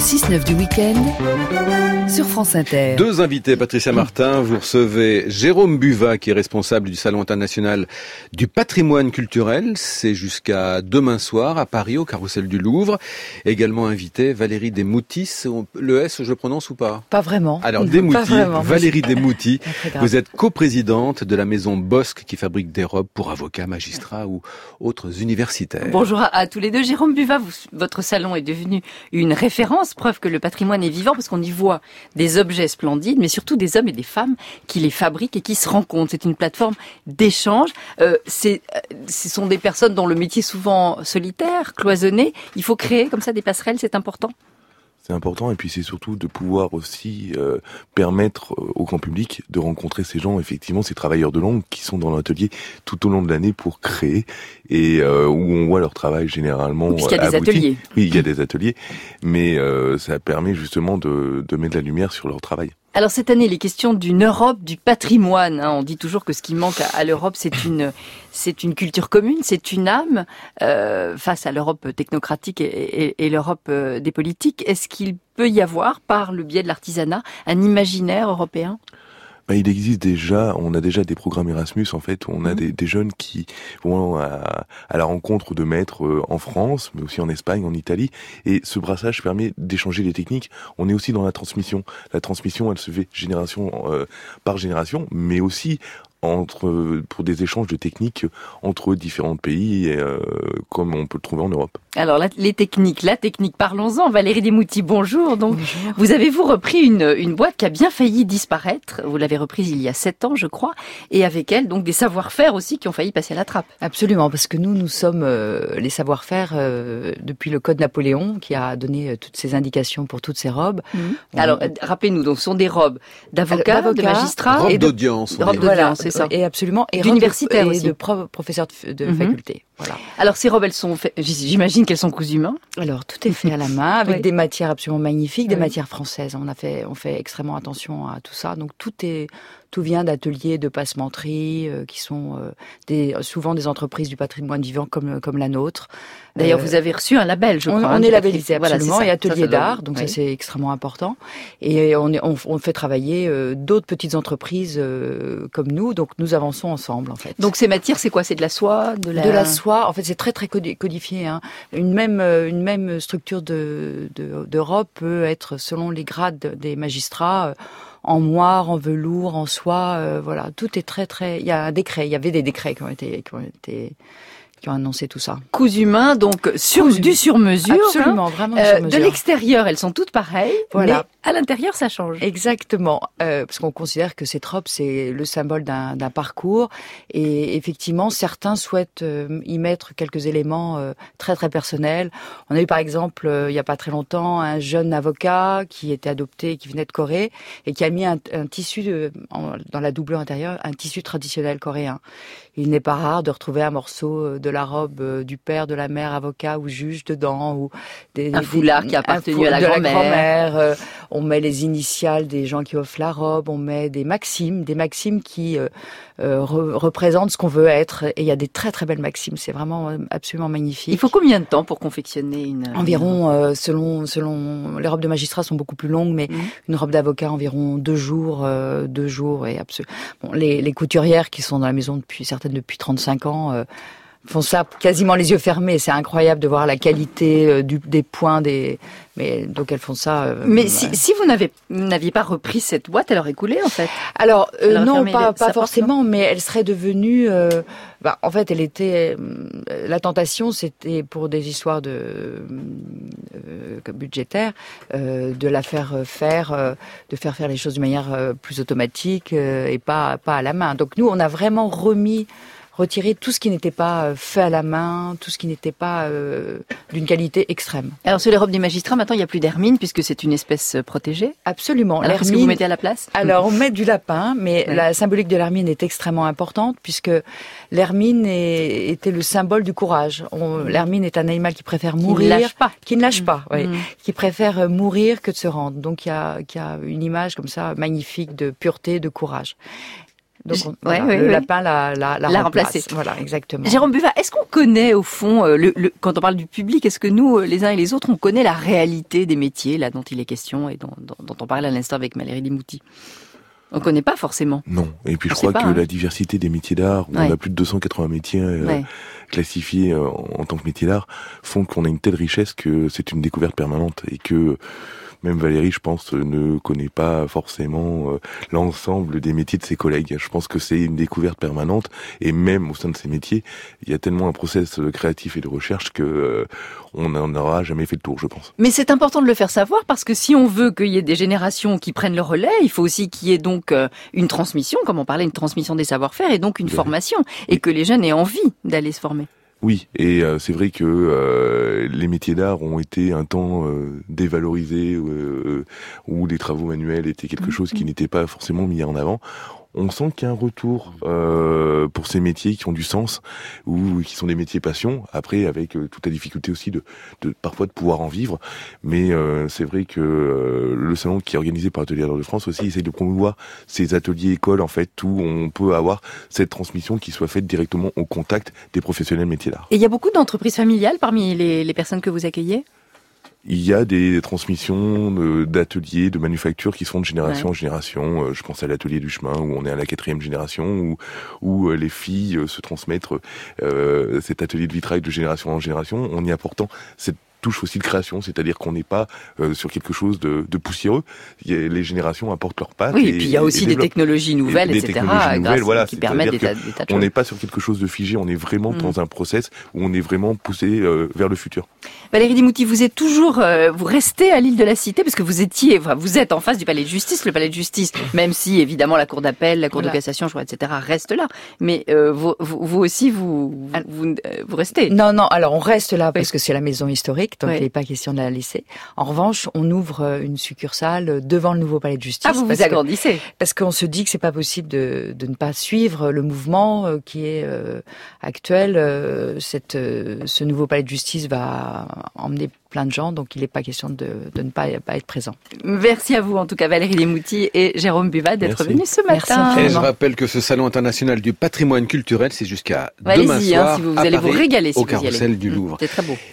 6-9 du week-end sur France Inter. Deux invités, Patricia Martin. Vous recevez Jérôme Buvat, qui est responsable du Salon international du patrimoine culturel. C'est jusqu'à demain soir à Paris, au Carrousel du Louvre. Également invité Valérie Desmoutis. Le S, je le prononce ou pas? Pas vraiment. Alors, Desmoutis, Valérie Desmoutis. Vous êtes coprésidente de la maison Bosque, qui fabrique des robes pour avocats, magistrats ou autres universitaires. Bonjour à tous les deux. Jérôme Buvat, votre salon est devenu une référence, preuve que le patrimoine est vivant, parce qu'on y voit des objets splendides, mais surtout des hommes et des femmes qui les fabriquent et qui se rencontrent. C'est une plateforme d'échange. Ce sont des personnes dont le métier est souvent solitaire, cloisonné. Il faut créer comme ça des passerelles, c'est important. C'est important, et puis c'est surtout de pouvoir aussi permettre au grand public de rencontrer ces gens, effectivement, ces travailleurs de l'ombre qui sont dans l'atelier tout au long de l'année pour créer, et où on voit leur travail généralement puisqu'il y a des abouti. ateliers. Oui, il y a des ateliers, mais ça permet justement de mettre de la lumière sur leur travail. Alors cette année, les questions d'une Europe du patrimoine. On dit toujours que ce qui manque à l'Europe, c'est une culture commune, c'est une âme face à l'Europe technocratique et l'Europe des politiques. Est-ce qu'il peut y avoir, par le biais de l'artisanat, un imaginaire européen ? Il existe déjà, on a déjà des programmes Erasmus en fait, où on a des jeunes qui vont à la rencontre de maîtres en France, mais aussi en Espagne, en Italie, et ce brassage permet d'échanger les techniques. On est aussi dans la transmission. La transmission, elle se fait génération par génération, mais aussi pour des échanges de techniques entre différents pays, comme on peut le trouver en Europe. Alors la technique, parlons-en. Valérie Desmoutis, bonjour. Donc, bonjour. Vous avez repris une boîte qui a bien failli disparaître. Vous l'avez reprise il y a 7 ans, je crois, et avec elle, donc des savoir-faire aussi qui ont failli passer à la trappe. Absolument, parce que nous sommes les savoir-faire depuis le Code Napoléon, qui a donné toutes ces indications pour toutes ces robes. Alors, rappelez-nous, donc, ce sont des robes d'avocats, de magistrats, robes d'audience. Robes d'audience, c'est ça. Et absolument, et d'universitaires aussi, de professeurs de faculté. Voilà. Alors ces robes, elles sont faites, j'imagine qu'elles sont cousues main. Alors tout est fait à la main avec des matières absolument magnifiques, des matières françaises. On fait extrêmement attention à tout ça. Donc tout vient d'ateliers de passementerie qui sont souvent des entreprises du patrimoine vivant comme la nôtre. D'ailleurs, vous avez reçu un label, je crois. On est labellisé absolument, voilà, et atelier d'art, donc ça c'est extrêmement important. Et on fait travailler d'autres petites entreprises comme nous, donc nous avançons ensemble en fait. Donc ces matières, c'est quoi? C'est de la soie, de la soie. En fait, c'est très très codifié. Une même structure de robe peut être selon les grades des magistrats. En moire, en velours, en soie, voilà, tout est très très. Il y a un décret, il y avait des décrets qui ont annoncé tout ça. Cousu main, donc du sur-mesure. Absolument, vraiment du sur-mesure. De l'extérieur, elles sont toutes pareilles, voilà. Mais à l'intérieur, ça change. Exactement, parce qu'on considère que cette robe, c'est le symbole d'un parcours, et effectivement, certains souhaitent y mettre quelques éléments très très personnels. On a eu par exemple, il y a pas très longtemps, un jeune avocat qui était adopté, qui venait de Corée, et qui a mis un tissu dans la doublure intérieure, un tissu traditionnel coréen. Il n'est pas rare de retrouver un morceau de la robe du père, de la mère avocat ou juge dedans, ou un foulard qui a appartenu à la grand-mère. On met les initiales des gens qui offrent la robe, on met des maximes qui représentent ce qu'on veut être. Et il y a des très très belles maximes, c'est vraiment absolument magnifique. Il faut combien de temps pour confectionner une Environ, selon les robes de magistrats sont beaucoup plus longues, mais une robe d'avocat environ 2 jours, et bon, les couturières qui sont dans la maison depuis 35 ans. Font ça quasiment les yeux fermés. C'est incroyable de voir la qualité des points mais donc elles font ça. Mais si vous n'aviez pas repris cette boîte, elle aurait coulé en fait. Alors non, pas forcément, mais elle serait devenue. En fait, elle était. La tentation, c'était pour des histoires budgétaires, de la faire faire, de faire les choses de manière plus automatique et pas à la main. Donc nous, on a vraiment retirer tout ce qui n'était pas fait à la main, tout ce qui n'était pas d'une qualité extrême. Alors sur les robes des magistrats, maintenant il n'y a plus d'hermine puisque c'est une espèce protégée. Absolument. Alors qu'est-ce que vous mettez à la place? Alors on met du lapin, mais la symbolique de l'hermine est extrêmement importante puisque l'hermine était le symbole du courage. L'hermine est un animal qui préfère mourir, qui ne lâche pas, qui préfère mourir que de se rendre. Donc il y a une image comme ça magnifique de pureté, de courage. Donc le lapin la remplace. remplacé. Voilà, exactement. Jérôme Buvat, est-ce qu'on connaît au fond, quand on parle du public, est-ce que nous, les uns et les autres, on connaît la réalité des métiers là dont il est question et dont on parlait à l'instant avec Valérie Limouty? On ne connaît pas forcément. Non. Et puis je crois que la diversité des métiers d'art, où on a plus de 280 métiers classifiés en tant que métiers d'art, font qu'on a une telle richesse que c'est une découverte permanente et que même Valérie, je pense, ne connaît pas forcément l'ensemble des métiers de ses collègues. Je pense que c'est une découverte permanente et même au sein de ces métiers, il y a tellement un process créatif et de recherche que on n'en aura jamais fait le tour, je pense. Mais c'est important de le faire savoir parce que si on veut qu'il y ait des générations qui prennent le relais, il faut aussi qu'il y ait donc une transmission, comme on parlait, une transmission des savoir-faire et donc une formation et que les jeunes aient envie d'aller se former. Oui, et c'est vrai que les métiers d'art ont été un temps dévalorisés, où les travaux manuels étaient quelque chose qui n'était pas forcément mis en avant. On sent qu'il y a un retour pour ces métiers qui ont du sens ou qui sont des métiers passion. Après, avec toute la difficulté aussi de parfois de pouvoir en vivre. Mais c'est vrai que le salon qui est organisé par Atelier d'Art de France aussi essaye de promouvoir ces ateliers écoles en fait où on peut avoir cette transmission qui soit faite directement au contact des professionnels métiers d'art. Et il y a beaucoup d'entreprises familiales parmi les personnes que vous accueillez ? Il y a des transmissions d'ateliers, de manufactures qui sont de génération en génération. Je pense à l'atelier du chemin où on est à la 4e génération, où les filles se transmettent cet atelier de vitrail de génération en génération, en y apportant cette touche aussi de création, c'est-à-dire qu'on n'est pas sur quelque chose de poussiéreux. Les générations apportent leur patte. Oui, et puis il y a aussi des technologies nouvelles, etc. Qui permettent des tas de choses. On n'est pas sur quelque chose de figé, on est vraiment dans un process où on est vraiment poussé vers le futur. Valérie Limouty, vous êtes toujours, vous restez à l'île de la Cité parce que vous êtes en face du palais de justice. Le palais de justice, même si évidemment la cour d'appel, la cour de cassation, je crois, etc. reste là. Mais vous aussi, vous restez. Non, alors on reste là parce que c'est la maison historique. Donc il n'est pas question de la laisser. En revanche, on ouvre une succursale devant le nouveau palais de justice. Ah, vous vous agrandissez. Parce qu'on se dit que c'est pas possible de ne pas suivre le mouvement qui est actuel. Ce nouveau palais de justice va emmener plein de gens, donc il n'est pas question de ne pas être présent. Merci à vous, en tout cas, Valérie Limouty et Jérôme Buvat d'être venus ce matin. Et je rappelle que ce salon international du patrimoine culturel, c'est jusqu'à demain soir si vous allez vous régaler si au vous y allez. Carrousel du Louvre. C'est très beau.